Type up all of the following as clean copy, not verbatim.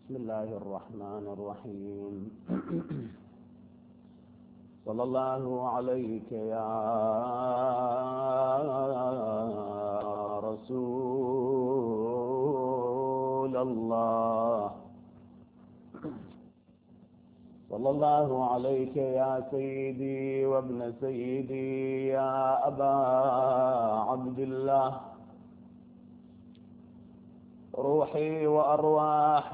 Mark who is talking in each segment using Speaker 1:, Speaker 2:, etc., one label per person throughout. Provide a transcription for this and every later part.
Speaker 1: بسم الله الرحمن الرحيم. صلى الله عليك يا رسول الله، صلى الله عليك يا سيدي وابن سيدي يا أبا عبد الله، روحي وأرواح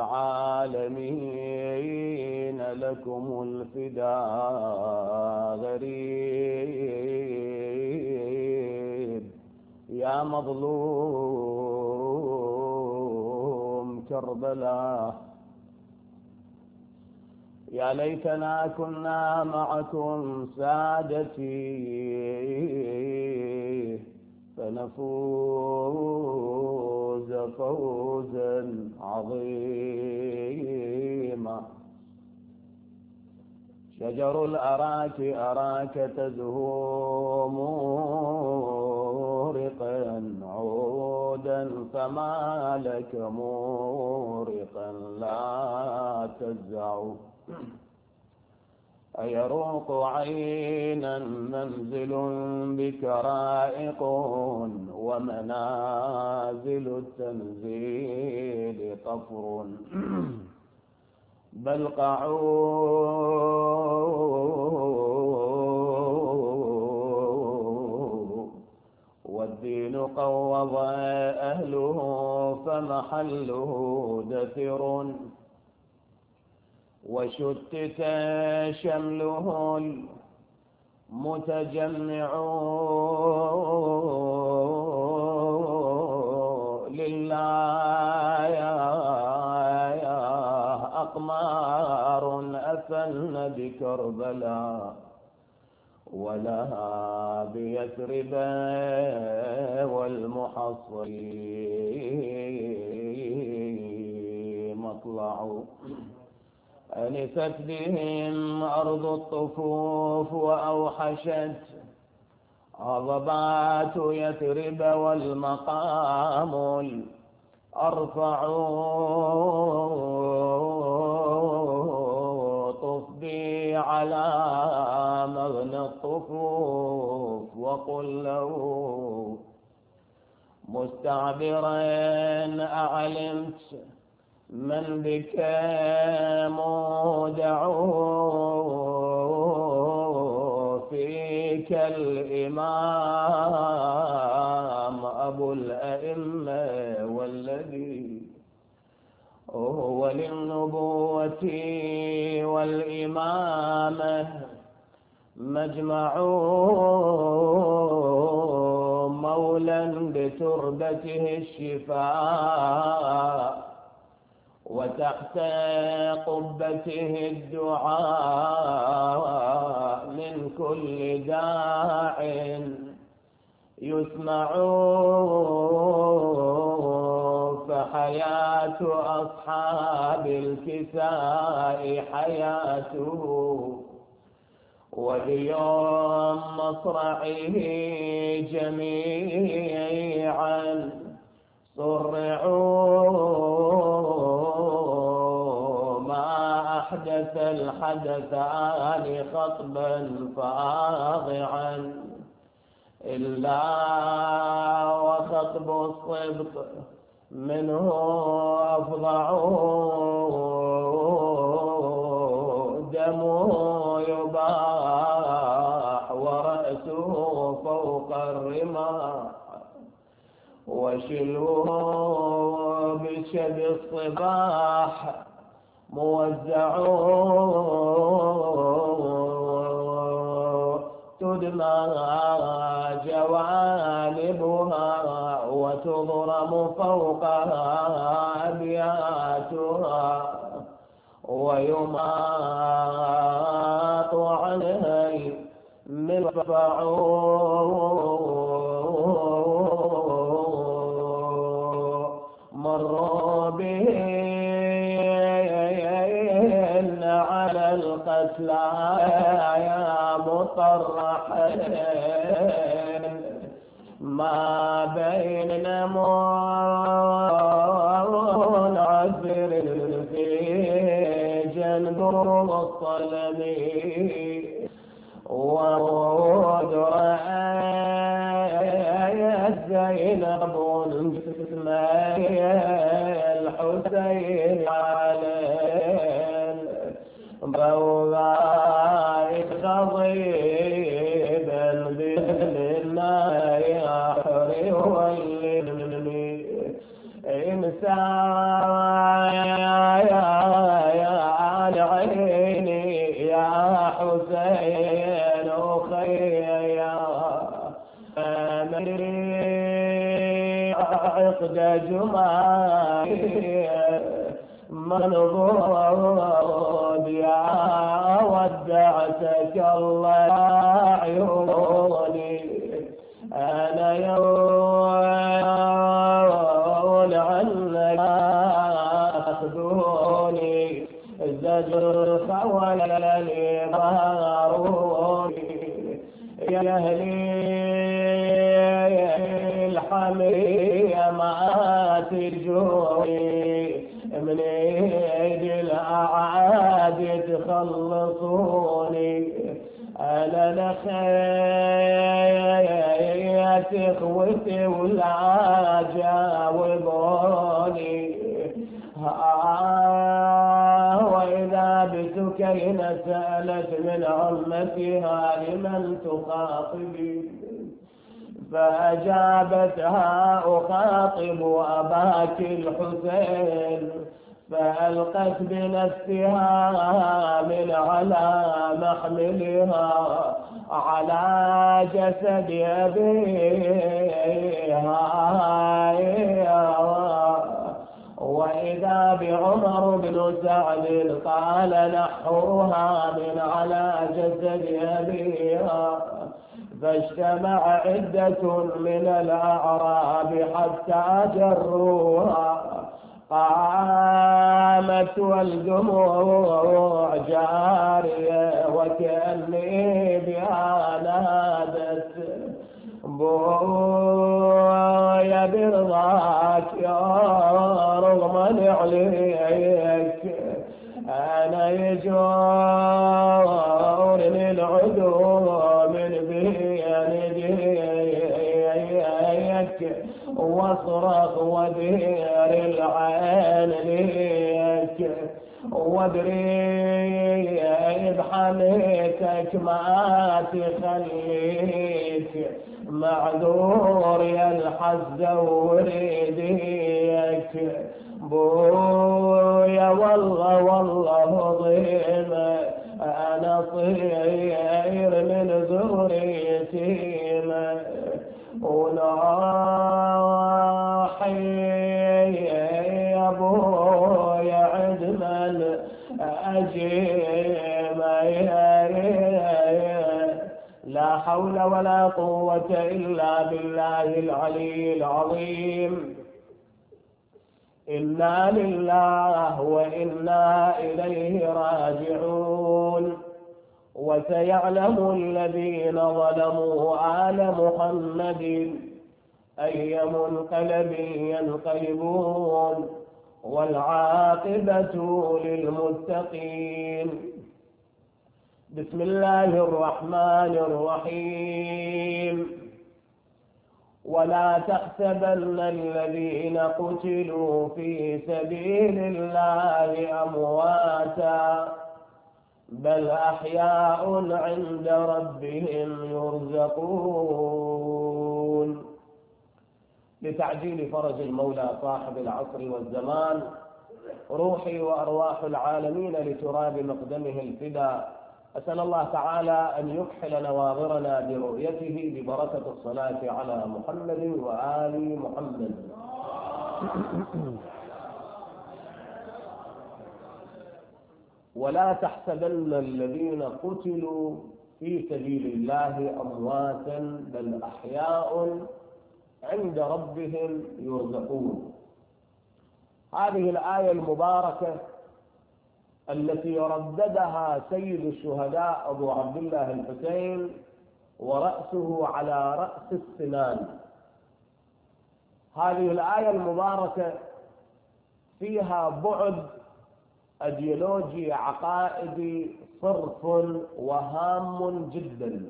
Speaker 1: العالمين لكم الفداء غريب يا مظلوم كربلاء. يا ليتنا كنا معكم سادتي فنفوز فوزا عظيما. شجر الأراك أراك تزهو مورقا عودا، فما لك مورقا لا تزع. أيروق عينا منزل بك رائق، ومنازل التنزيل طفر، بل والدين قوض أهله فمحله دثر، وشتت شمله المتجمع لله. يا أقمار أفن بكربلاء، ولها بيثرب والمحصر مطلع. أنست بهم أرض الطفوف وأوحشت عظبات يثرب، والمقام الأرفع طف بي على مغنى الطفوف، وقل له مستعبرا أعلمت من بك مودع، فيك الإمام أبو الأئمة، والذي هو للنبوة والإمامة مجمع، مولى بتربته الشفاء، وتحت قبته الدعاء، من كل داع يسمع. فحياة أصحاب الكساء حياته، وليوم مصرعه جميعا صرعوا، ما أحدث الحدثان خطبا فاضعا، إلا وخطب الصدق منه أفظع. دمه يباح ورأسه فوق الرماح، وشلوه بشد الصباح موزع. تدمى جوانبها وتضرم فوقها أبياتها، ويماط عنها المرفع. مروا بهن على القتلى يا مطرحين، ما بين منعذر ذو الصلب ورود رأيت زينب الحسين على البوغاء خضيبا بالنار يحري والليل إنسان يا عيني يا حسين أخي يا عقد جمالي منظور يا ودعتك الله عيوني أنا يقول عنك أخذوني الزجر خولني ضاروني يا أهلي الحمية ما ترجوني من ايد الاعادي تخلصوني انا لخيت اخوتي ولا جاوبوني واذا بسكينة سألت من عمتها لمن تخاطبي فأجابتها أخاطب أباك الحسين فألقت بنفسها من على محملها على جسد أبيها وإذا بعمر بن سعد قال نحوها من على جسد أبيها فاجتمع عدة من الأعراب حتى جروها قامت والدموع جارية وكأني بها نادت بويا برضاك يا رغم عليك أنا يجورني العدو من بيديك واصرخ ودير العين ليك وادري بحميتك ما تخليك معذور يا الحز وريديك بويا والله ضيمة أنا طير من ذريتي وناحي يا ابويا عدمن أجيب لا حول ولا قوة إلا بالله العلي العظيم إنا لله وإنا إليه راجعون وسيعلم الذين ظلموا آل محمد أي منقلب ينقلبون والعاقبة للمتقين. بسم الله الرحمن الرحيم. ولا تحسبن الذين قتلوا في سبيل الله أمواتا بل أحياء عند ربهم يرزقون. لتعجيل فرج المولى صاحب العصر والزمان روحي وأرواح العالمين لتراب مقدمه الفداء أسأل الله تعالى أن يكحل نواظرنا برؤيته ببركة الصلاة على محمد وآل محمد. ولا تحسبن الذين قتلوا في سبيل الله أمواتا بل أحياء عند ربهم يرزقون. هذه الآية المباركة التي رددها سيد الشهداء أبو عبد الله الحسين ورأسه على رأس السنان. هذه الآية المباركة فيها بعد أيديولوجي عقائدي صرف وهام جدا.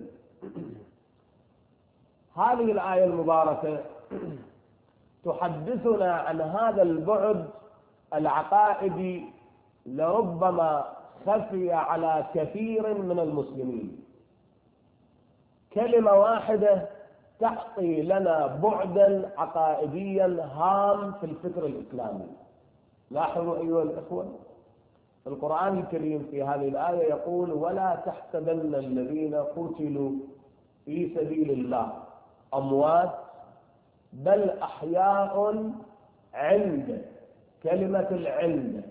Speaker 1: هذه الآية المباركة تحدثنا عن هذا البعد العقائدي لربما خفي على كثير من المسلمين. كلمة واحدة تعطي لنا بعدا عقائديا هام في الفكر الإسلامي. لاحظوا أيها الإخوة، القرآن الكريم في هذه الآية يقول: ولا تحسبن الذين قتلوا في سبيل الله أموات بل أحياء عند. كلمة العند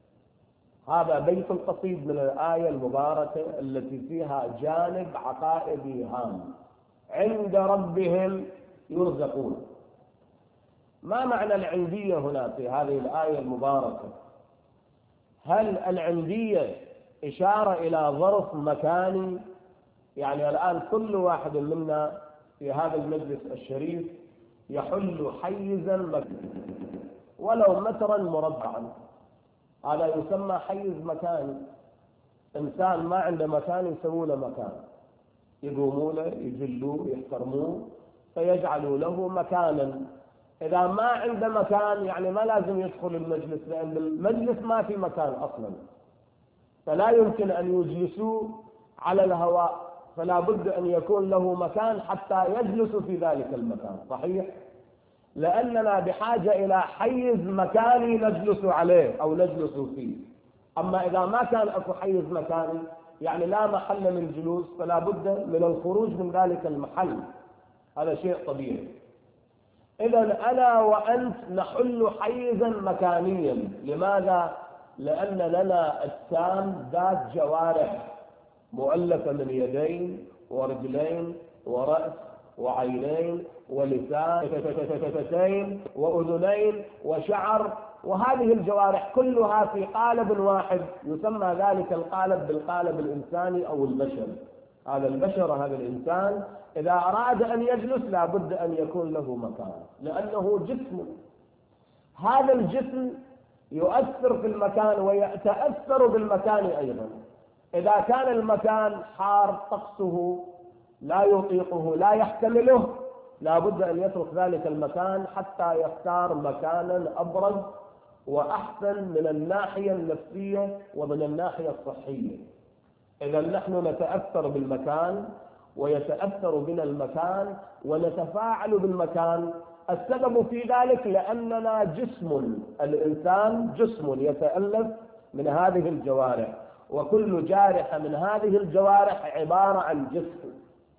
Speaker 1: هذا بيت قصيد من الآية المباركة التي فيها جانب عقائدي هام. عند ربهم يرزقون. ما معنى العندية هنا في هذه الآية المباركة؟ هل العندية إشارة إلى ظرف مكاني؟ يعني الآن كل واحد منا في هذا المجلس الشريف يحل حيزا ولو مترا مربعا، هذا يسمى حيز مكاني. إنسان ما عنده مكان يسووا له مكان، يقوموا له يجلوه يحترموه فيجعلوا له مكانا. إذا ما عنده مكان يعني ما لازم يدخل المجلس، لأن المجلس ما في مكان أصلا، فلا يمكن أن يجلسوه على الهواء، فلا بد أن يكون له مكان حتى يجلس في ذلك المكان. صحيح؟ لأننا بحاجة إلى حيز مكاني نجلس عليه أو نجلس فيه. أما إذا ما كان أكو حيز مكاني يعني لا محل للجلوس، فلا بد من الخروج من ذلك المحل. هذا شيء طبيعي. إذا أنا وأنت نحل حيزا مكانيا. لماذا؟ لأن لنا أجسام ذات جوارح مؤلفة من يدين ورجلين ورأس وعينين ولسان وشفتين وأذنين وشعر، وهذه الجوارح كلها في قالب واحد يسمى ذلك القالب بالقالب الإنساني أو البشر. هذا البشر هذا الإنسان إذا أراد أن يجلس لا بد أن يكون له مكان، لأنه جسم. هذا الجسم يؤثر في المكان ويتأثر بالمكان أيضا. إذا كان المكان حار طقسه لا يطيقه لا يحتمله لا بد أن يترك ذلك المكان حتى يختار مكانا أبرد وأحسن من الناحية النفسية ومن الناحية الصحية. إذا نحن نتأثر بالمكان ويتأثر بنا المكان ونتفاعل بالمكان. السبب في ذلك لأننا جسم، الإنسان جسم يتألف من هذه الجوارح، وكل جارحة من هذه الجوارح عبارة عن جسم.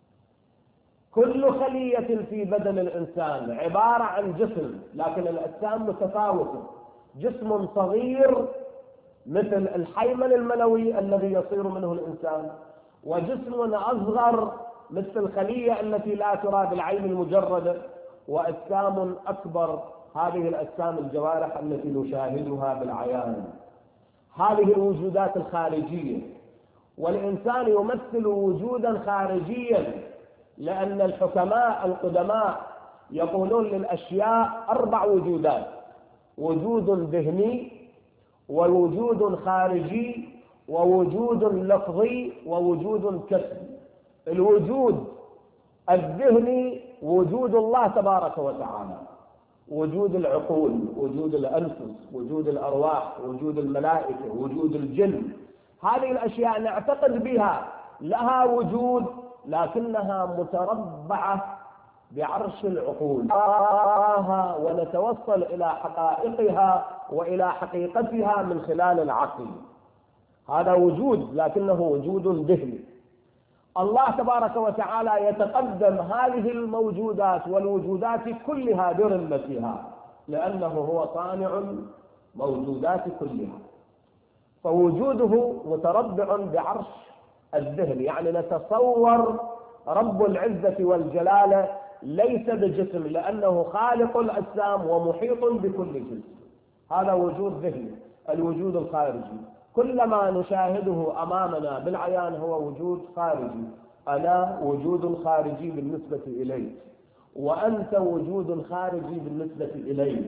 Speaker 1: كل خلية في بدن الإنسان عبارة عن جسم، لكن الأجسام متفاوتة. جسم صغير مثل الحيمن المنوي الذي يصير منه الإنسان، وجسم أصغر مثل الخلية التي لا ترى بالعين المجردة، وأجسام أكبر هذه الأجسام الجوارح التي نشاهدها بالعيان. هذه الوجودات الخارجية، والإنسان يمثل وجودا خارجيا، لأن الحكماء القدماء يقولون للأشياء 4 وجودات: وجود ذهني ووجود خارجي ووجود لفظي ووجود كسبي. الوجود الذهني وجود الله تبارك وتعالى، وجود العقول، وجود الأنفس، وجود الأرواح، وجود الملائكة، وجود الجن. هذه الأشياء نعتقد بها لها وجود، لكنها متربعة بعرش العقول ونتوصل إلى حقائقها وإلى حقيقتها من خلال العقل. هذا وجود لكنه وجود ذهني. الله تبارك وتعالى يتقدم هذه الموجودات والوجودات كلها برمتها، لأنه هو صانع موجودات كلها. فوجوده متربع بعرش الذهن، يعني نتصور رب العزة والجلالة ليس بجسم، لأنه خالق الأجسام ومحيط بكل جسم. هذا وجود ذهني. الوجود الخارجي كل ما نشاهده أمامنا بالعيان هو وجود خارجي. أنا وجود خارجي بالنسبة إليك، وأنت وجود خارجي بالنسبة إليك.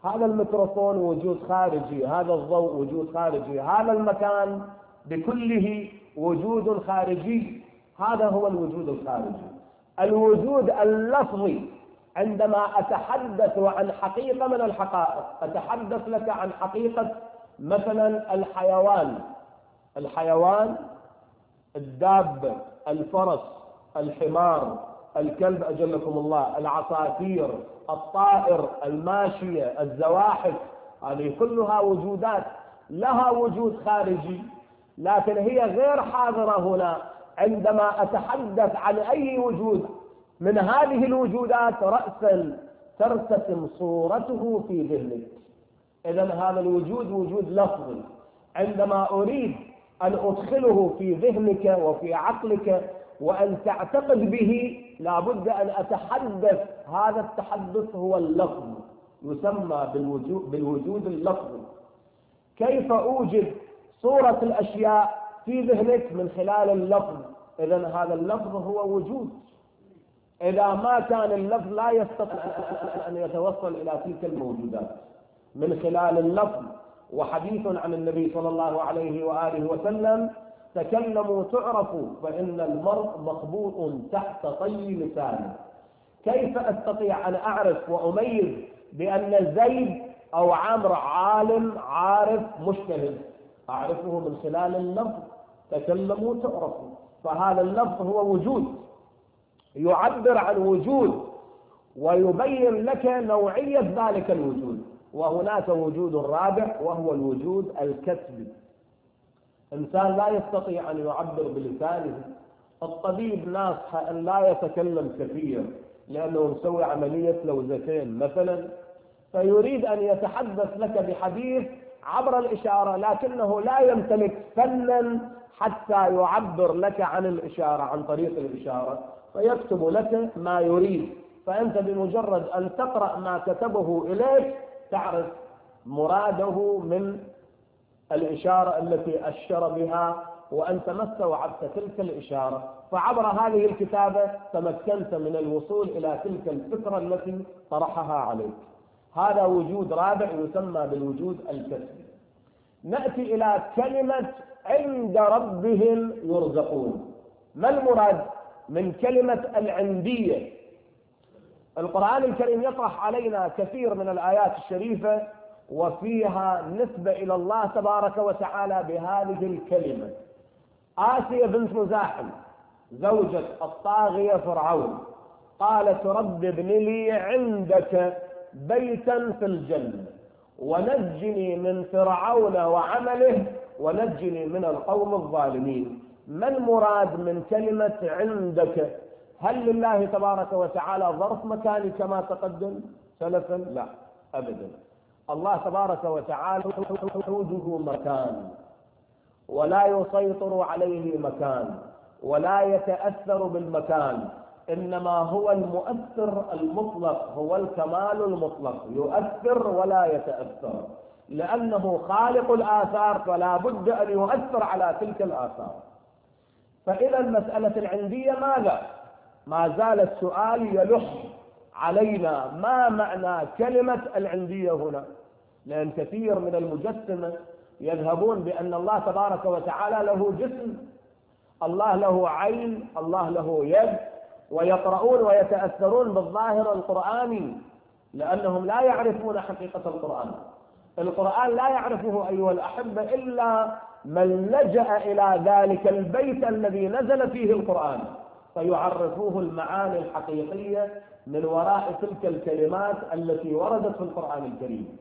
Speaker 1: هذا الميكروفون وجود خارجي، هذا الضوء وجود خارجي، هذا المكان بكله وجود خارجي. هذا هو الوجود الخارجي. الوجود اللفظي، عندما أتحدث عن حقيقة من الحقائق، أتحدث لك عن حقيقة مثلا الحيوان، الدابة، الفرس، الحمار، الكلب أجلكم الله، العصافير، الطائر، الماشية، الزواحف، هذه كلها وجودات لها وجود خارجي، لكن هي غير حاضرة هنا. عندما أتحدث عن أي وجود من هذه الوجودات رأسا ترتسم صورته في ذهنك. إذن هذا الوجود وجود لفظي. عندما أريد أن أدخله في ذهنك وفي عقلك وأن تعتقد به، لابد أن أتحدث. هذا التحدث هو اللفظ، يسمى بالوجود اللفظي. كيف أوجد صورة الأشياء في ذهنك؟ من خلال اللفظ. إذن هذا اللفظ هو وجود. إذا ما كان اللفظ لا يستطيع أن يتوصل إلى تلك الموجودات من خلال اللفظ. وحديث عن النبي صلى الله عليه وآله وسلم: تكلموا تعرفوا فإن المرء مخبوء تحت طي لسانه. كيف أستطيع أن أعرف وأميز بأن زيد أو عمرو عالم عارف مجتهد؟ أعرفه من خلال اللفظ. تكلموا تعرفوا، فهذا اللفظ هو وجود يعبر عن وجود ويبين لك نوعية ذلك الوجود. وهناك وجود رابع وهو الوجود الكسبي. إنسان لا يستطيع أن يعبر بلسانه. الطبيب ناصح أن لا يتكلم كثير لأنه مسوي عملية لوزتين مثلا، فيريد أن يتحدث لك بحديث عبر الإشارة، لكنه لا يمتلك فنا حتى يعبر لك عن الإشارة، عن طريق الإشارة، فيكتب لك ما يريد. فأنت بمجرد أن تقرأ ما كتبه إليك تعرف مراده من الإشارة التي أشر بها، وأنت ما استوعبت تلك الإشارة. فعبر هذه الكتابة تمكنت من الوصول إلى تلك الفكرة التي طرحها عليك. هذا وجود رابع يسمى بالوجود الكسبي. نأتي إلى كلمة عند ربهم يرزقون. ما المراد من كلمة العندية؟ القرآن الكريم يطرح علينا كثير من الآيات الشريفة وفيها نسبة إلى الله تبارك وتعالى بهذه الكلمة. آسيا بنت مزاحم زوجة الطاغية فرعون قالت: رب ابن لي عندك بيتا في الجنة ونجني من فرعون وعمله ونجني من القوم الظالمين. ما المراد من كلمة عندك؟ هل لله تبارك وتعالى ظرف مكاني كما تقدم سلفا؟ لا أبدا. الله تبارك وتعالى وجوده مكان ولا يسيطر عليه مكان ولا يتأثر بالمكان، إنما هو المؤثر المطلق، هو الكمال المطلق، يؤثر ولا يتأثر، لأنه خالق الآثار فلا بد أن يؤثر على تلك الآثار. فإذا مسألة العندية ماذا؟ ما زال السؤال يلح علينا، ما معنى كلمة العندية هنا؟ لأن كثير من المجسمة يذهبون بأن الله تبارك وتعالى له جسم، الله له عين، الله له يد، ويقرؤون ويتأثرون بالظاهر القرآني لأنهم لا يعرفون حقيقة القرآن. القرآن لا يعرفه أيها الأحبة إلا من لجأ إلى ذلك البيت الذي نزل فيه القرآن، فيعرفوه المعاني الحقيقية من وراء تلك الكلمات التي وردت في القرآن الكريم.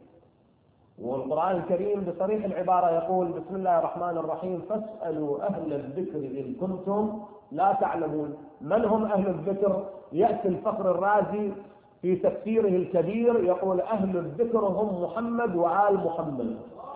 Speaker 1: والقرآن الكريم بصريح العبارة يقول: بسم الله الرحمن الرحيم، فاسألوا أهل الذكر إن كنتم لا تعلمون. من هم أهل الذكر؟ يأتي الفخر الرازي في تفسيره الكبير يقول: أهل الذكر هم محمد وآل محمد.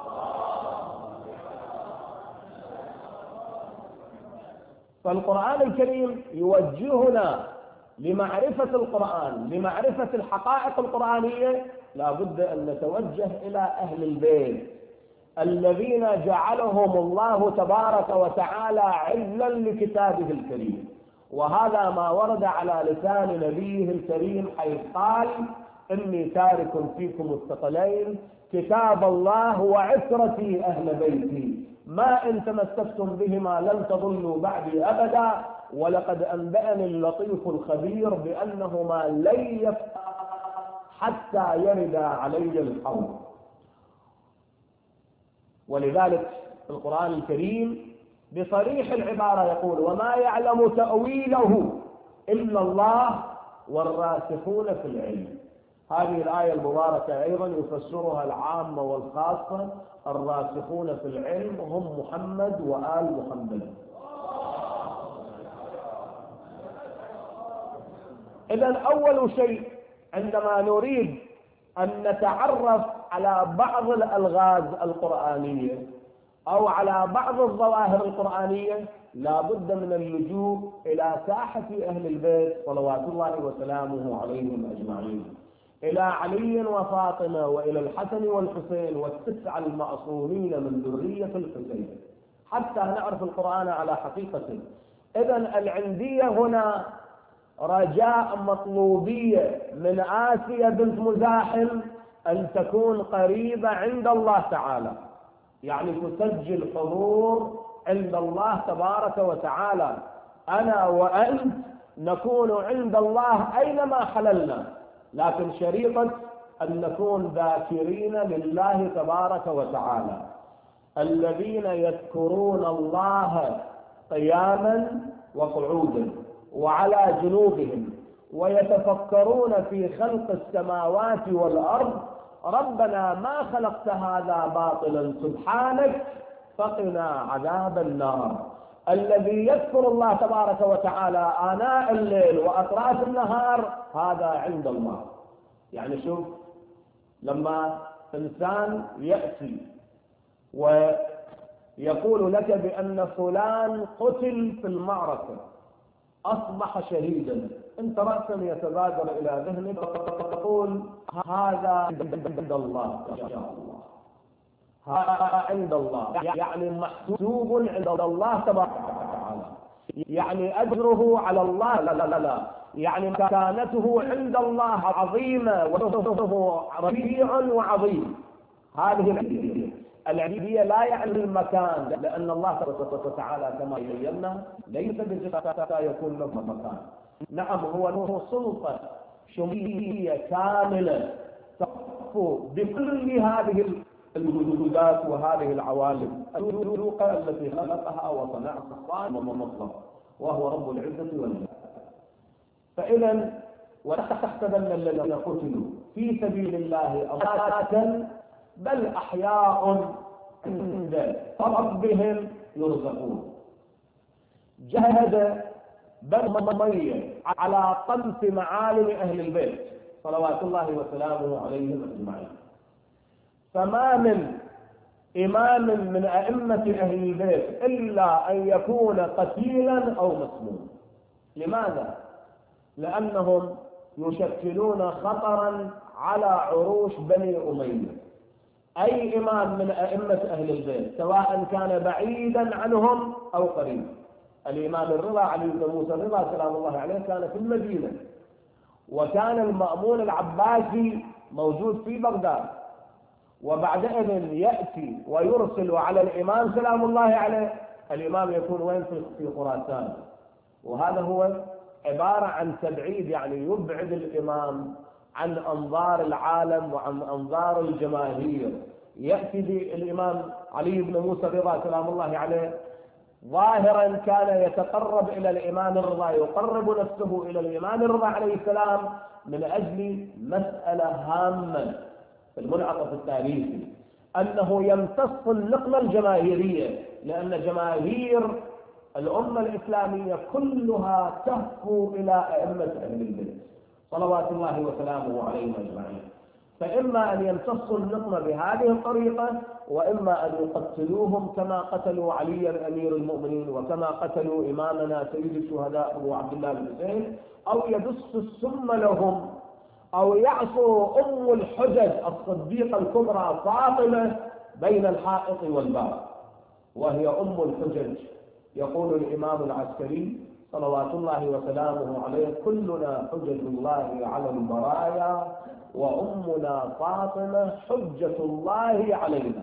Speaker 1: فالقرآن الكريم يوجهنا لمعرفة القرآن، لمعرفة الحقائق القرآنية، لا بد أن نتوجه إلى أهل البيت الذين جعلهم الله تبارك وتعالى عزلا لكتابه الكريم. وهذا ما ورد على لسان نبيه الكريم حيث قال: إني تارك فيكم الثقلين كتاب الله وعترتي أهل بيتي ما إن تمسكتم بهما لن تضلوا بعدي أبدا ولقد أنبأني اللطيف الخبير بأنهما لن يفترقا حتى يرد علي الحوض. ولذلك في القرآن الكريم بصريح العبارة يقول وما يعلم تأويله إلا الله والراسخون في العلم. هذه الآية المباركة أيضا يفسرها العامة والخاصة. الراسخون في العلم هم محمد وآل محمد. إذن أول شيء عندما نريد أن نتعرف على بعض الألغاز القرآنية أو على بعض الظواهر القرآنية لا بد من اللجوء إلى ساحة أهل البيت صلوات الله وسلامه عليهم أجمعين، إلى علي وفاطمة وإلى الحسن والحسين والتسعة المعصومين من ذرية الحسين حتى نعرف القرآن على حقيقته. إذن العندية هنا رجاء مطلوبية من آسيا بنت مزاحم أن تكون قريبة عند الله تعالى، يعني تسجل حضور عند الله تبارك وتعالى. أنا وأنت نكون عند الله أينما حللنا، لكن شريطة أن نكون ذاكرين لله تبارك وتعالى الذين يذكرون الله قياما وقعودا وعلى جنوبهم ويتفكرون في خلق السماوات والأرض ربنا ما خلقت هذا باطلا سبحانك فقنا عذاب النار. الذي يذكر الله تبارك وتعالى آناء الليل وأطراف النهار هذا عند الله. يعني شوف لما إنسان يأتي ويقول لك بأن فلان قتل في المعركة أصبح شهيدا، أنت رأسا يتبادر إلى ذهنك وتقول هذا عند الله إن شاء الله، هذا عند الله، يعني محسوب عند الله تبارك وتعالى، يعني أجره على الله، لا لا لا، يعني مكانته عند الله عظيمة وصفه رفيع وعظيم. هذه العبودية لا يعني المكان، لأن الله تبارك وتعالى كما بينا ليس بصفة يكون له مكان. نعم هو سلطة شمولية كاملة تقف بكل هذه الوجودات وهذه العوالم الخلوقة التي خلقها وصنعها الصانع المطلق وهو رب العزة والجلال. فإذا ولا تحسبن الذين قتلوا في سبيل الله أمواتا بل أحياء عند ربهم يرزقون. جهد بنو أمية على طمس معالم أهل البيت صلوات الله وسلامه عليهم أجمعين، فما من إمام من أئمة أهل البيت إلا أن يكون قتيلا أو مسموما. لماذا؟ لأنهم يشكلون خطرا على عروش بني أمية. أي إمام من أئمة أهل البيت سواء كان بعيدا عنهم أو قريب. الإمام الرضا علي بن موسى الرضا سلام الله عليه كان في المدينة، وكان المأمون العباسي موجود في بغداد، وبعدئذ يأتي ويرسل على الإمام سلام الله عليه، الإمام يكون وين؟ في خراسان. وهذا هو عبارة عن تبعيد، يعني يبعد الإمام عن أنظار العالم وعن أنظار الجماهير. يأتي الإمام علي بن موسى الرضا سلام الله عليه ظاهرا كان يتقرب إلى الإمام الرضا، يقرب نفسه إلى الإمام الرضا عليه السلام من أجل مسألة هامة في المنعطف التاريخي، أنه يمتص النقمة الجماهيرية، لأن جماهير الأمة الإسلامية كلها تهفو إلى أئمة أهل البيت صلوات الله وسلامه عليهم أجمعين. فإما أن يمتصوا النقمة بهذه الطريقة، وإما أن يقتلوهم كما قتلوا عليا أمير المؤمنين وكما قتلوا إمامنا سيد الشهداء أبو عبد الله الحسين، أو يدسوا السم لهم، أو يعصوا أم الحجج الصديقة الكبرى فاطمة بين الحائط والباب، وهي أم الحجج. يقول الإمام العسكري صلوات الله وسلامه عليه كلنا حجج الله على البرايا وأمنا فاطمة حجة الله علينا.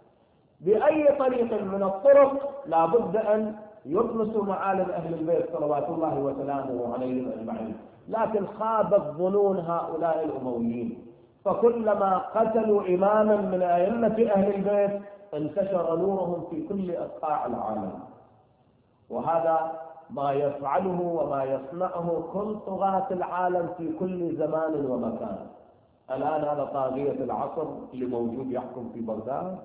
Speaker 1: بأي طريق من الطرق لا بد أن يطمسوا معالم أهل البيت صلوات الله وسلامه عليهم أجمعين. لكن خابت ظنون هؤلاء الأمويين، فكلما قتلوا إماما من أئمة أهل البيت انتشر نورهم في كل أصقاع العالم. وهذا ما يفعله وما يصنعه كل طغاة العالم في كل زمان ومكان. الآن هذا طاغية العصر اللي موجود يحكم في بغداد،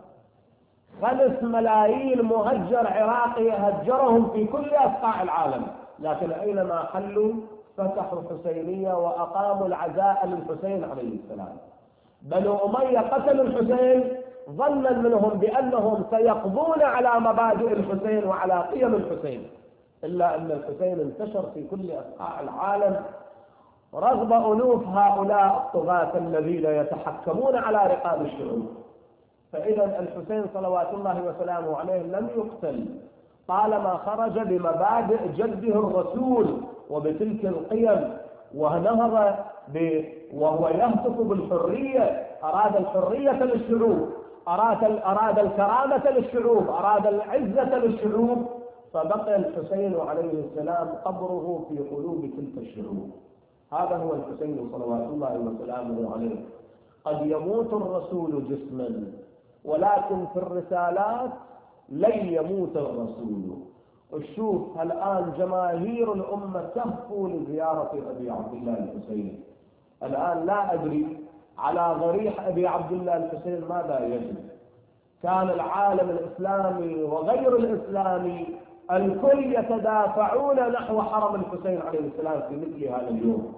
Speaker 1: 5 ملايين مهجر عراقي هجرهم في كل أصقاع العالم، لكن أينما حلوا فتحوا حسينية وأقاموا العزاء للحسين عليه السلام. بنو أمية قتلوا الحسين ظنا منهم بأنهم سيقضون على مبادئ الحسين وعلى قيم الحسين، إلا أن الحسين انتشر في كل أصقاع العالم رغم ألوف هؤلاء الطغاة الذين يتحكمون على رقاب الشعوب. فإذا الحسين صلوات الله وسلامه عليه لم يقتل طالما خرج بمبادئ جده الرسول وبتلك القيم، ونهض وهو يهتف بالحرية، أراد الحرية للشعوب، أراد الكرامة للشعوب، أراد العزة للشعوب، فبقي الحسين عليه السلام قبره في قلوب تلك الشعوب. هذا هو الحسين صلوات الله وسلامه عليه. قد يموت الرسول جسما، ولكن في الرسالات لن يموت الرسول. الشوف الآن جماهير الأمة تهفو لزيارة أبي عبد الله الحسين. الآن لا أدري على ضريح أبي عبد الله الحسين ماذا يجري. كان العالم الإسلامي وغير الإسلامي الكل يتدافعون نحو حرم الحسين عليه السلام في مثل هذا اليوم،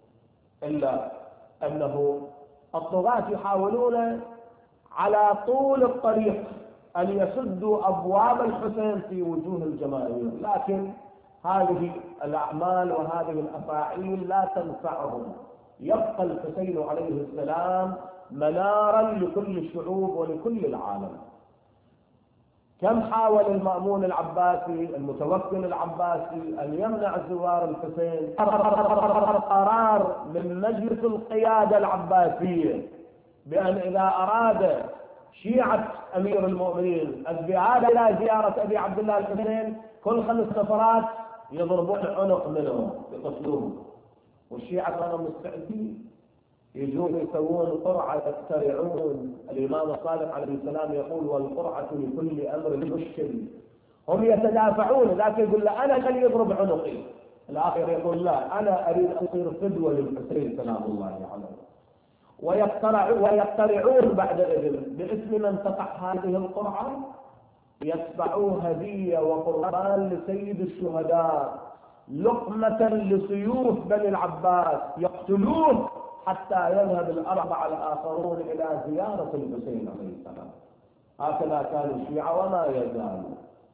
Speaker 1: إلا أنه الطغاة يحاولون على طول الطريق أن يسدوا أبواب الحسين في وجوه الجماهير، لكن هذه الأعمال وهذه الأفاعيل لا تنفعهم. يبقى الحسين عليه السلام منارا لكل الشعوب ولكل العالم. كم حاول المأمون العباسي المتوكل العباسي أن يمنع زوار الحسين، قرار من مجلس القيادة العباسية بأن إذا أراد شيعة أمير المؤمنين الذهاب إلى زيارة أبي عبد الله الحسين كل 5 نفرات يضربون عنق منهم يقتلوه، والشيعة كانوا مستعدين يجون يسوون قرعة يقترعون. الإمام الصادق عليه السلام يقول والقرعة لكل أمر مشكل. هم يتدافعون، لكن يقول له أنا خلي يضرب عنقي، الآخر يقول لا أنا أريد أصير فدوة للحسين سلام الله عليه. ويقترعون بعد إذن باسم من تقع هذه القرعة يتبعوا هدية وقربان لسيد الشهداء، لقمة لسيوف بني العباس، يقتلوه حتى يذهب الأربعة الآخرون إلى زيارة الحسين عليه السلام. هكذا كان الشيعة وما يزالون.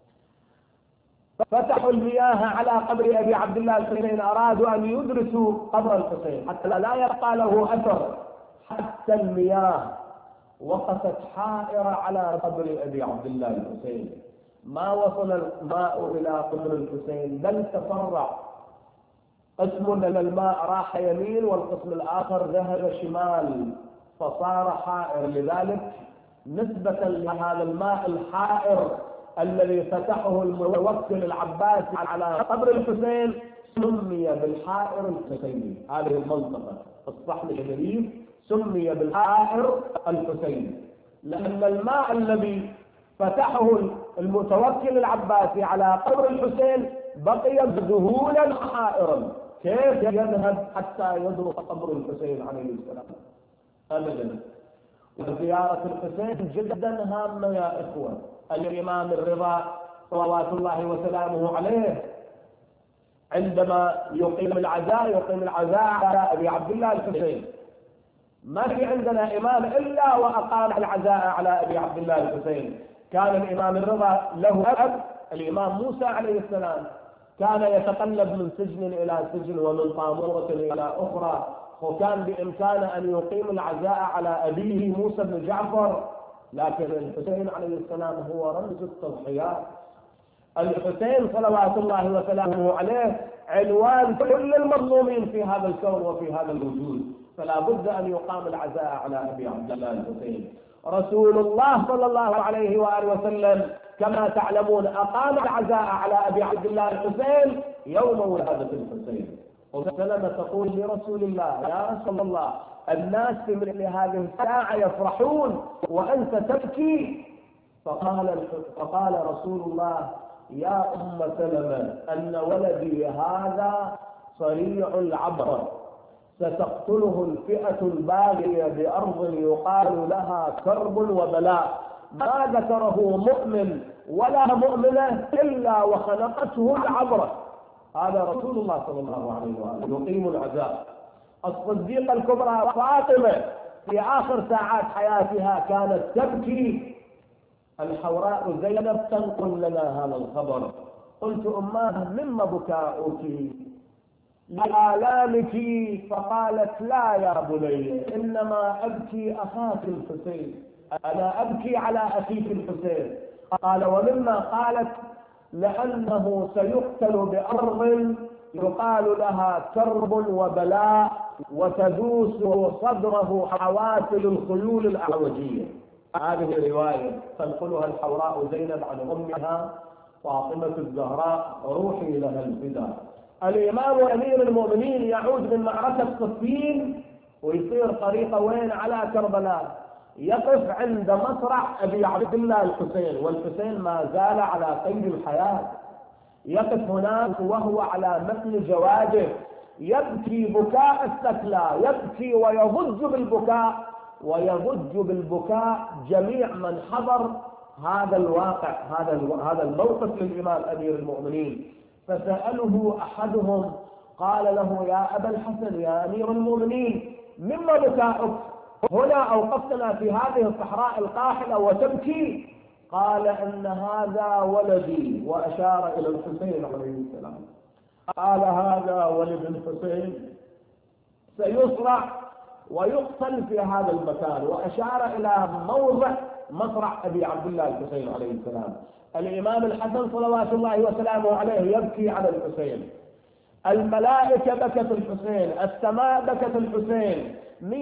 Speaker 1: فتحوا المياه على قبر أبي عبد الله الحسين، أرادوا أن يدرسوا قبر الحسين حتى لا يبقى له أثر. حتى المياه وقفت حائرة على قبر أبي عبد الله الحسين، ما وصل الماء إلى قبر الحسين بل تفرع، قسم من الماء راح يمين والقسم الآخر ذهب شمال، فصار حائر. لذلك نسبة لهذا الماء الحائر الذي فتحه المتوكل العباسي على قبر الحسين سمي بالحائر الحسيني. هذه المنطقة الصحن الشريف سمي بالحائر الحسيني، لأن الماء الذي فتحه المتوكل العباسي على قبر الحسين بقي ذهولا حائرا. كيف يذهب حتى يدرك قبر الحسين عليه السلام؟ أبدا. وزيارة الحسين جدا هامة يا إخوة. الإمام الرضا صلوات الله وسلامه عليه عندما يقيم العزاء على أبي عبد الله الحسين. ما في عندنا إمام إلا وأقام العزاء على أبي عبد الله الحسين. كان الإمام الرضا له أب الإمام موسى عليه السلام، كان يتقلب من سجن إلى سجن ومن طامورة إلى أخرى، وكان بإمكانه أن يقيم العزاء على أبيه موسى بن جعفر، لكن الحسين عليه السلام هو رمز التضحيات. الحسين صلوات الله وسلامه عليه عنوان كل المظلومين في هذا الكون وفي هذا الوجود. فلا بد أن يقام العزاء على أبي عبد الله الحسين. رسول الله صلى الله عليه وآله وسلم كما تعلمون أقام العزاء على أبي عبد الله الحسين يوم ولادة الحسين. وسلمة تقول لرسول الله: يا رسول الله، الناس في مثل هذه الساعة يفرحون وأنت تبكي. فقال رسول الله: يا أم سلمة، أن ولدي هذا صريع العبر، ستقتله الفئة الباغية بأرض يقال لها كرب وبلاء، ما ذكره مؤمن ولا مؤمنة إلا وخنقته العبرة. هذا رسول الله صلى الله عليه وآله يقيم العزاء. الصديقة الكبرى فاطمة في آخر ساعات حياتها كانت تبكي. الحوراء زينب تنقل لنا هذا الخبر: قلت: أماه، مما بكاؤك؟ لآلامك. فقالت: لا يا بني، إنما أبكي أخاك الحسين، أنا أبكي على أخيك الحسين. قال: ومما؟ قالت: لأنه سيقتل بأرض يقال لها كرب وبلاء وتدوس صدره حوافل الخيول الأعوجية. هذه رواية تنقلها الحوراء زينب عن أمها فاطمة الزهراء، روحي لها الفداء. الإمام أمير المؤمنين يعود من معركة صفين ويصير طريقه وين؟ على كربلاء. يقف عند مصرع أبي عبد الله الحسين، والحسين ما زال على قيد الحياة. يقف هناك وهو على متن جواده، يبكي بكاء الثكلى، يبكي ويضج بالبكاء، ويضج بالبكاء جميع من حضر هذا الواقع، هذا الموقف للإمام أمير المؤمنين. فسأله أحدهم قال له: يا أبا الحسن، يا أمير المؤمنين، مما بكاؤك؟ هنا أوقفتنا في هذه الصحراء القاحلة وتبكي. قال: إن هذا ولدي، وأشار إلى الحسين عليه السلام. قال: هذا ولد الحسين سيصرع ويقتل في هذا المكان، وأشار إلى موضع مصرع أبي عبد الله الحسين عليه السلام. الإمام الحسن صلوات الله وسلامه عليه يبكي على الحسين، الملائكة بكت الحسين، السماء بكت الحسين،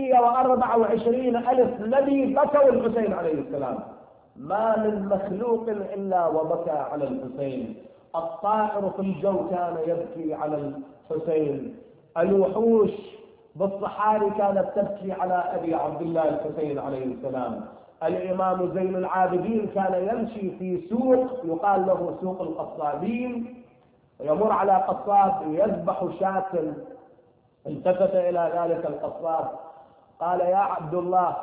Speaker 1: 124,000 نبي بكوا الحسين عليه السلام. ما من مخلوق إلا وبكى على الحسين. الطائر في الجو كان يبكي على الحسين، الوحوش بالصحاري كانت تبكي على أبي عبد الله الحسين عليه السلام. الإمام زين العابدين كان يمشي في سوق يقال له سوق القصابين، يمر على قصاب يذبح شاة. التفت إلى ذلك القصاب قال: يا عبد الله،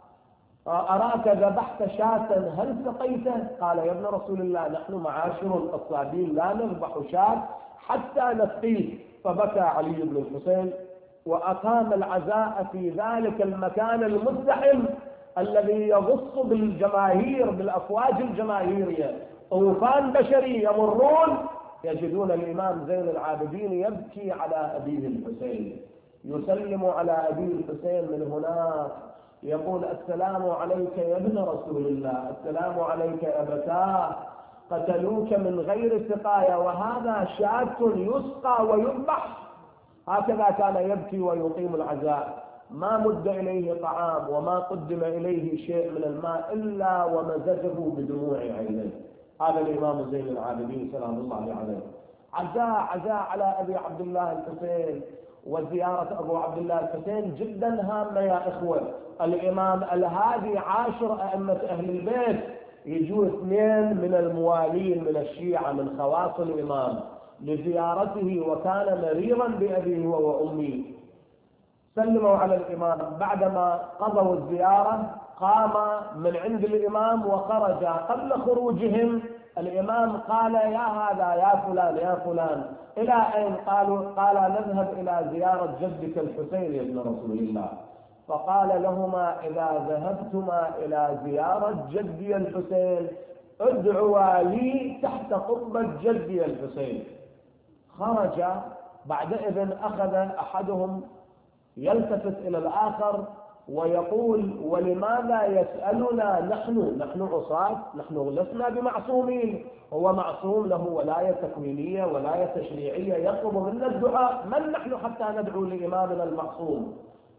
Speaker 1: أراك ذبحت شاة، هل سقيته؟ قال: يا ابن رسول الله، نحن معاشر القصابين لا نذبح شاة حتى نسقيه. فبكى علي بن الحسين وأقام العزاء في ذلك المكان المزدحم الذي يغص بالجماهير، بالأفواج الجماهيرية، طوفان بشري يمرون يجدون الإمام زين العابدين يبكي على أبيه الحسين، يسلم على أبيه الحسين من هناك، يقول: السلام عليك يا ابن رسول الله، السلام عليك أبتاه، قتلوك من غير سقاية، وهذا شاة يسقى ويذبح. هكذا كان يبكي ويقيم العزاء. ما مد إليه طعام وما قدم إليه شيء من الماء إلا ومزجه بدموع عينيه. هذا الإمام زين العابدين سلام الله عليه. عزاء على أبي عبد الله الحسين. وزيارة أبو عبد الله الحسين جدا هامة يا إخوة. الإمام الهادي عاشر أئمة أهل البيت، يجوا 2 من الموالين من الشيعة من خواص الإمام لزيارته، وكان مريضا بأبيه وأمه. سلموا على الإمام، بعدما قضوا الزيارة قام من عند الإمام وخرج. قبل خروجهم الإمام قال: يا هذا يا فلان يا فلان، إلى أين؟ قال: نذهب إلى زيارة جدك الحسين يا ابن رسول الله. فقال لهما: إذا ذهبتما إلى زيارة جدي الحسين ادعوا لي تحت قبة جدي الحسين. خرج. بعدئذ أخذ أحدهم يلتفت إلى الآخر ويقول: ولماذا يسألنا؟ نحن عصاة، نحن لسنا بمعصومين، هو معصوم، له ولاية تكوينية ولاية تشريعية، يطلب منا الدعاء، من نحن حتى ندعو لإمامنا المعصوم؟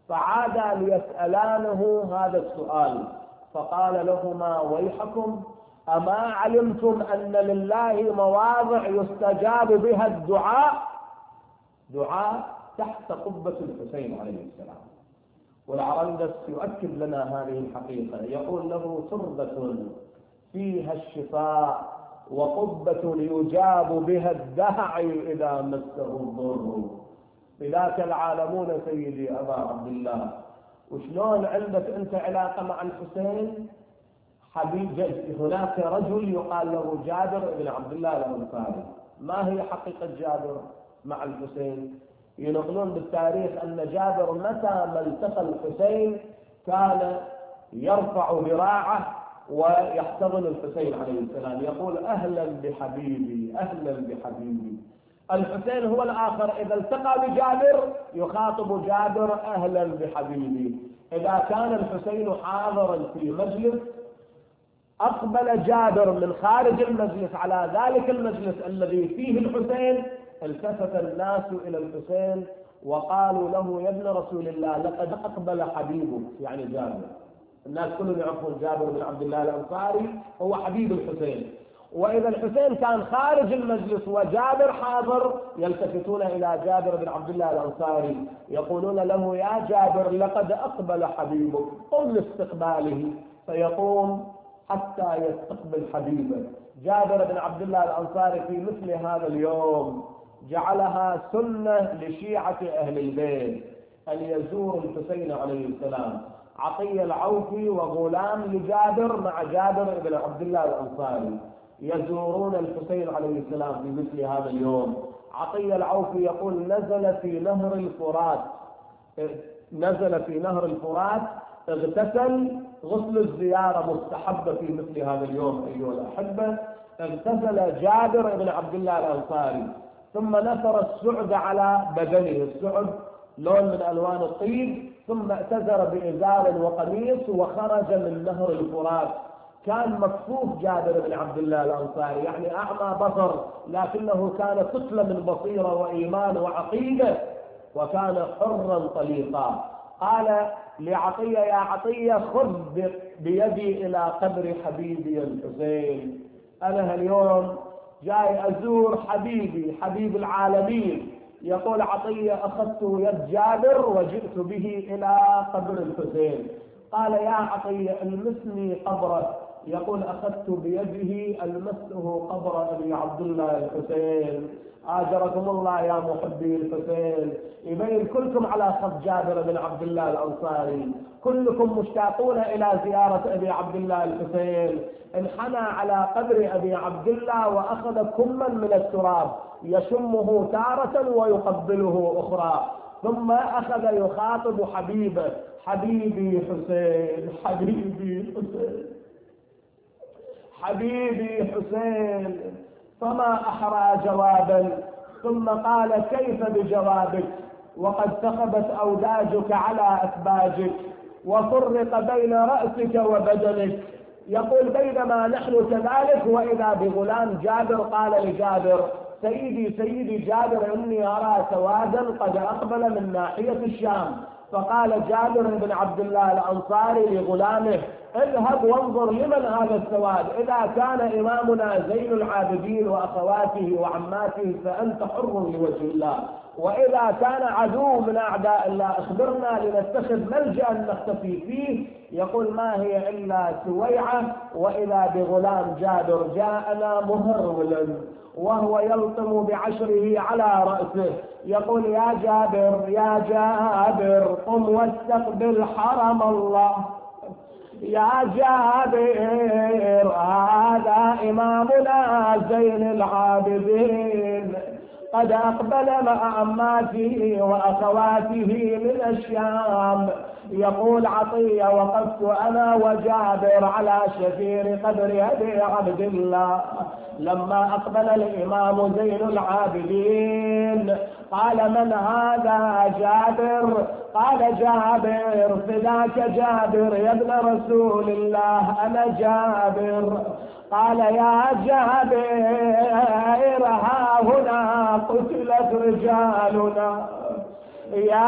Speaker 1: فعادا ليسألانه هذا السؤال، فقال لهما: ويحكم، أما علمتم أن لله مواضع يستجاب بها الدعاء؟ دعاء تحت قبة الحسين عليه السلام. والعرندس يؤكد لنا هذه الحقيقة، يقول له: تربة فيها الشفاء وقبة يجاب بها الداعي إذا مسه الضر. بذاك العالمون سيدي أبا عبد الله. وشلون عندك أنت علاقة مع الحسين؟ هناك رجل يقال له جابر بن عبد الله الأنصاري. ما هي حقيقة جابر مع الحسين؟ ينقلون بالتاريخ أن جابر متى ما التقى الحسين كان يرفع ذراعه ويحتضن الحسين عليه السلام، يقول: أهلا بحبيبي، أهلا بحبيبي. الحسين هو الآخر إذا التقى بجابر يخاطب جابر: أهلا بحبيبي. إذا كان الحسين حاضرا في مجلس، أقبل جابر من خارج المجلس على ذلك المجلس الذي فيه الحسين، التفت الناس إلى الحسين وقالوا له: يا ابن رسول الله، لقد أقبل حبيبك، يعني جابر. الناس كلهم يعرفون جابر بن عبد الله الأنصاري هو حبيب الحسين. وإذا الحسين كان خارج المجلس وجابر حاضر، يلتفتون إلى جابر بن عبد الله الأنصاري يقولون له: يا جابر، لقد أقبل حبيبك، قم لاستقباله. فيقوم حتى يستقبل حبيبه. جابر بن عبد الله الأنصاري في مثل هذا اليوم جعلها سنة لشيعة أهل البيت أن يزور الحسين عليه السلام. عطية العوفي وغلام لجابر مع جابر بن عبد الله الأنصاري يزورون الحسين عليه السلام في مثل هذا اليوم. عطية العوفي يقول: نزل في نهر الفرات اغتسل، غسل الزيارة مستحبة في مثل هذا اليوم أيها الأحبة. اغتسل جابر بن عبد الله الأنصاري، ثم نثر السعد على بدنه، السعد لون من ألوان الطيب، ثم اعتذر بإزار وقميص وخرج من نهر الفرات. كان مكفوف جابر بن عبد الله الأنصاري، يعني أعمى بصر، لكنه كان طفل من بصيرة وإيمان وعقيدة، وكان حرا طليقا. قال لعطية: يا عطية، خذ بيدي إلى قبر حبيبي الحسين، أنا اليوم جاي أزور حبيبي، حبيب العالمين. يقول عطية: أخذت يد جابر وجئت به إلى قبر الحسين. قال: يا عطية، المسني قبره. يقول: أخذت بيده ألمسه قبر أبي عبد الله الحسين. آجركم الله يا محبي الحسين. يبين كلكم على خط جابر بن عبد الله الأنصاري، كلكم مشتاقون إلى زيارة أبي عبد الله الحسين. انحنى على قبر أبي عبد الله وأخذ كما من التراب يشمه تارة ويقبله أخرى، ثم أخذ يخاطب حبيبه: حبيبي حسين، حبيبي حسين، حبيبي حسين. فما أحرى جوابا، ثم قال: كيف بجوابك وقد ثقبت أوداجك على أثباجك وفرق بين رأسك وبدنك؟ يقول: بينما نحن كذلك وإذا بغلام جابر قال لجابر: سيدي جابر، إني أرى سوادا قد أقبل من ناحية الشام. فقال جابر بن عبد الله الأنصاري لغلامه: اذهب وانظر لمن هذا السواد، إذا كان إمامنا زين العابدين وأخواته وعماته فأنت حر لوجه الله، وإذا كان عدو من أعداء الله أخبرنا لنتخذ ملجأ نختفي فيه. يقول: ما هي إلا سويعة، وإذا بغلام جابر جاءنا مهرولا وهو يلطم بعشره على رأسه. يقول: يا جابر قم واستقبل حرم الله. يا جابر، هذا إمامنا زين العابدين قد أقبل مع عماته وأخواته من الشام. يقول عطية: وقفت أنا وجابر على شفير قبر أبي عبد الله لما أقبل الإمام زين العابدين. قال: من هذا؟ جابر. قال جابر: فداك جابر يا ابن رسول الله، أنا جابر. قال: يا جابر، ها هنا قتلت رجالنا، يا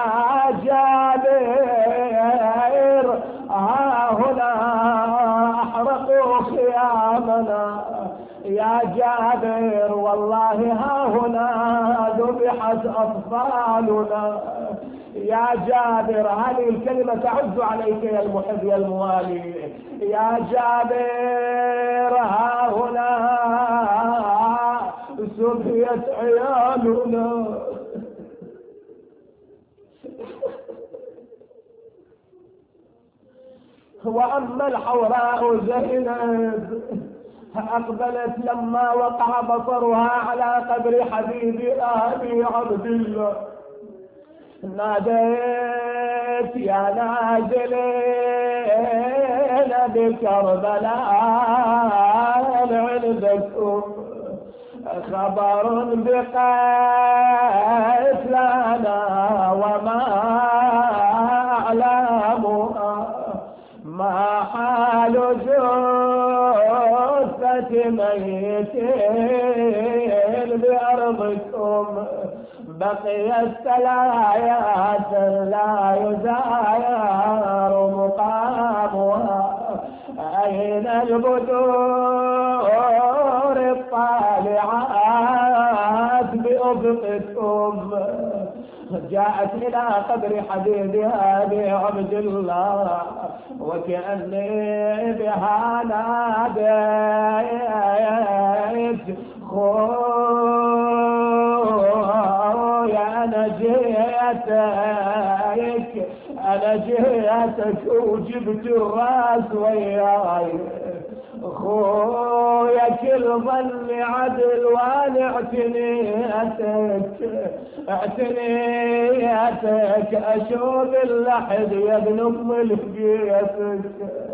Speaker 1: جابر ها هنا أحرقوا خيامنا، يا جابر والله ها هنا ذبحت أطفالنا. يا جابر هذه الكلمة تعز عليك يا المحب يا الموالي. يا جابر ها هنا سبيت عيالنا. وأما الحوراء زينب أقبلت لما وقع بصرها على قبر حبيب أبي عبد الله، ناديت يا نازلين بكربلاء عندكم خبر بقتلنا وما أعلمها، ما حال جثة ميت بأرضكم بقيت سلايات لا يزاير مقامها، أين البدور الطالعات بأفقكم. جاءت إلى قبر حبيبها أبي عبد الله وكأني بها ناديت خويا أنا جيتك وجبت الراس وياي، خويا كل ظن عدل وانا اعتنيتك اشوف اللحد يا ابن ام لقيتك،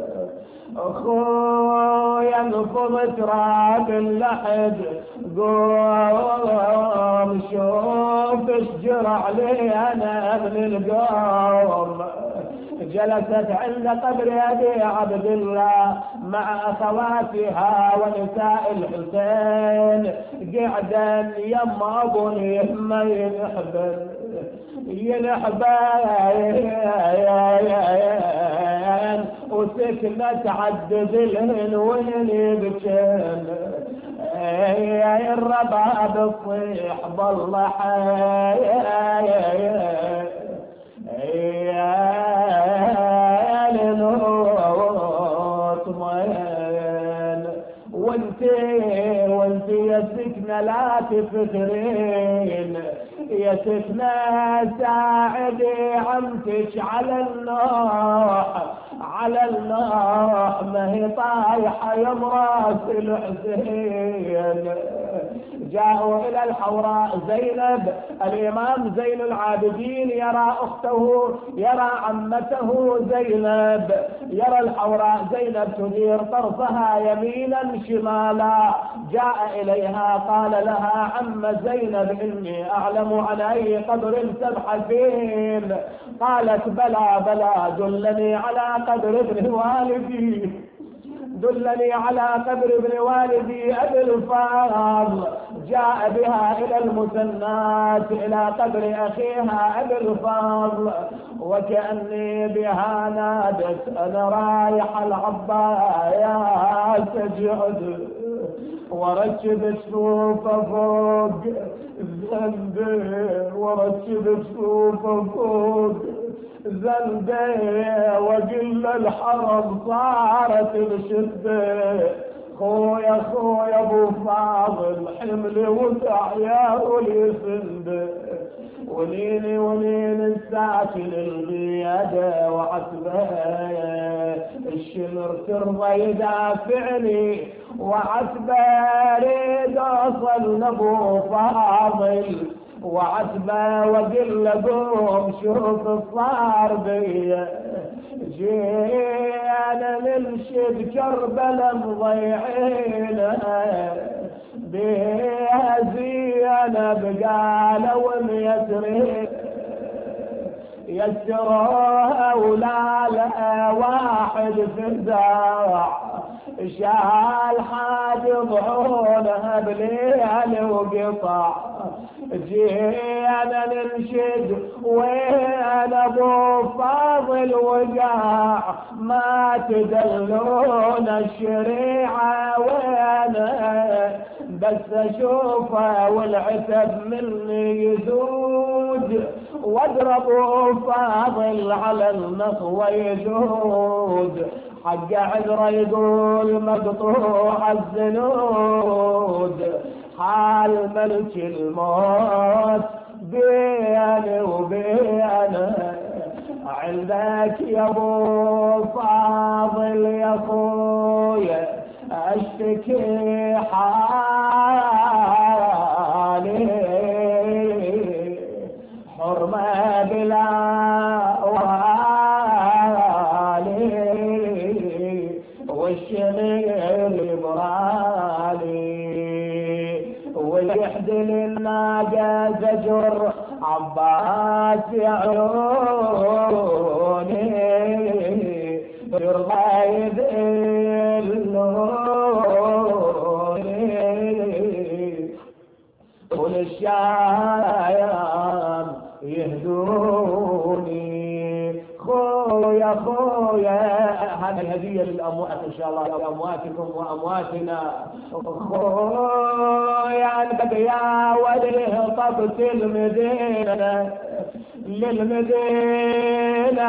Speaker 1: خويا انفض تراب اللحد قوم شوف ايش جرى علي انا ابن القوم. جلست عند قبر أبي عبد الله مع أخواتها ونساء الحسين قعدا يم أبوي ما ينحبن وسكنت عدد الهن وين يبكن، الرباب الصيح ضل وانت يا سكنة لا تفكرين، يا سكنة ساعدي عمتك على النوح ما هي طايحة يا مراس الحسين. جاءوا إلى الحوراء زينب، الإمام زين العابدين يرى أخته يرى عمته زينب، يرى الحوراء زينب تدير طرفها يمينا شمالا، جاء إليها قال لها عم زينب إني أعلم عن أي قبر تبحثين، قالت بلى دلني على قبر ابن والدي، دلني على قبر ابن والدي أبي الفاضل. جاء بها إلى المثنات إلى قبر أخيها أبي الفاضل وكأني بها نادت أنا رايح العباية سجعد وركب السوفة فوق ذنبي، وركب السوفة فوق ذنبي وقل الحرم صارت بشدة، خويا ابو فاضل حملي وتعيا وليسند ونين الساكن الغيادة وعتبه الشمر ترضى يدافعني وعتبه ريد اصل لابو فاضل وعتبه وقل قوم شوف الصار بي، جينا نمشي بكربلا مضيعينا بيها زينب قالوا ميسرين يسروها ولا لا واحد فزاع شال حاج ضعونها بليل وقطع. جينا ننشد وين ابو فاضل وقع، ما تدلون الشريعة وينه، بس اشوفه والعتب مني يزود، واضربوا فاضل على النخوة يزود، حق عذره يقول مقطوع الزنود، حال ملك الموت بيني وبينه، عندك يا ابو فاضل يا اخويا اشتكي حالي، حرمه بلا والي، والشميل برالي، واليحدل الناقة زجر عباس عيوني، يرضى يذلوني، والشايم يهدوني. خويا هذه الهدية للأموات إن شاء الله، لأمواتكم وأمواتنا. خويا أنت يا ولي طبت المدينة للمدينة،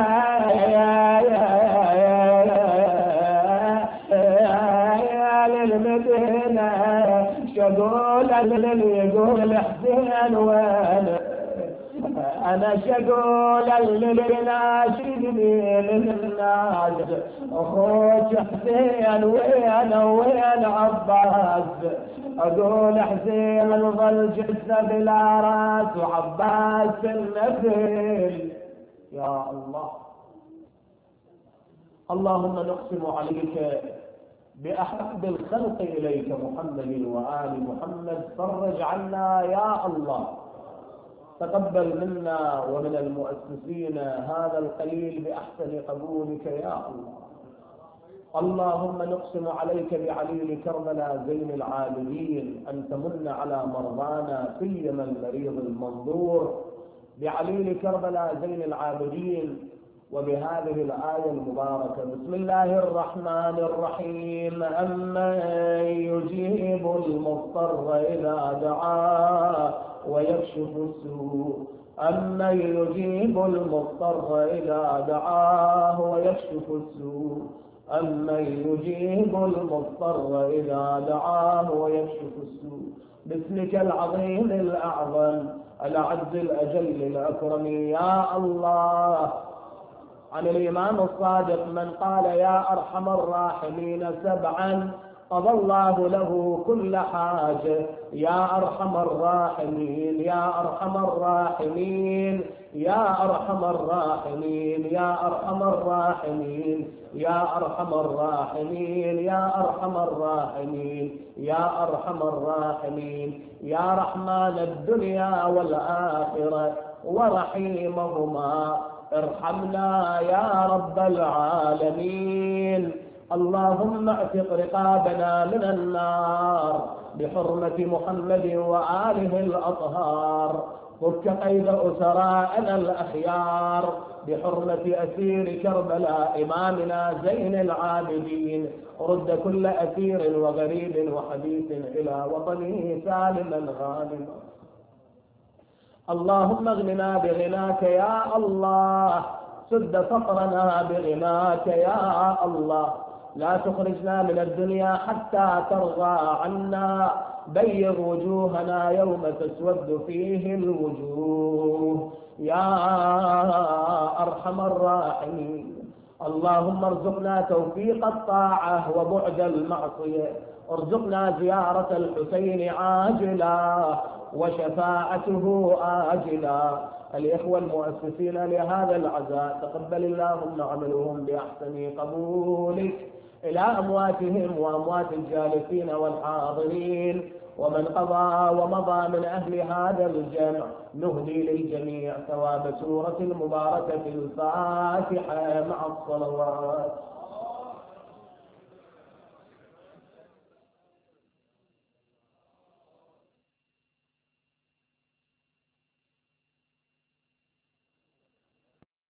Speaker 1: للمدينة، شقول اللي يقول حسين وين، انا شقول اللي ناشدني للناس، اخوك حسين وين عباس، اقول حسين ظل جثه بلا راس، وعباس النفل. يا الله، اللهم نقسم عليك بأحب الخلق إليك محمد وآل محمد، فرج عنا يا الله، تقبل منا ومن المؤسسين هذا القليل بأحسن قبولك يا الله. اللهم نقسم عليك بعليل كربلاء زين العابدين أن تمن على مرضانا سيما المريض المنظور، بعليل كربلاء زين العابدين، وبهذه الآية المباركة. بسم الله الرحمن الرحيم. أمن يجيب المضطر إذا دعاه ويكشف السوء، أمن يجيب المضطر إذا دعاه ويكشف السوء، أمن يجيب المضطر إذا دعاه ويكشف السوء، باسمك العظيم الأعظم الأعز الأجل الأكرم يا الله. عن الإمام الصادق من قال يا أرحم الراحمين 7 قضى الله له كل حاجة، يا أرحم الراحمين يا أرحم الراحمين يا أرحم الراحمين يا أرحم الراحمين يا أرحم الراحمين يا أرحم الراحمين يا أرحم الراحمين، يا رحمن الدنيا والآخرة ورحيمهما ارحمنا يا رب العالمين. اللهم اعتق رقابنا من النار بحرمة محمد وآله الأطهار، فك قيد أسراءنا الأخيار بحرمة أسير كربلاء إمامنا زين العابدين، رد كل أسير وغريب وحديث إلى وطنه سالما غانما. اللهم اغننا بغناك يا الله، سد فقرنا بغناك يا الله، لا تخرجنا من الدنيا حتى ترضى عنا، بيض وجوهنا يوم تسود فيه الوجوه يا أرحم الراحمين. اللهم ارزقنا توفيق الطاعة وبعد المعصية، ارزقنا زيارة الحسين عاجلا وشفاعته آجلا. الإخوة المؤسسين لهذا العزاء تقبل اللهم عملهم بأحسن قبولك إلى أمواتهم وأموات الجالسين والحاضرين، ومن قضى ومضى من أهل هذا الجمع، نهدي للجميع ثواب سورة المباركة الفاتحة مع الصلوات.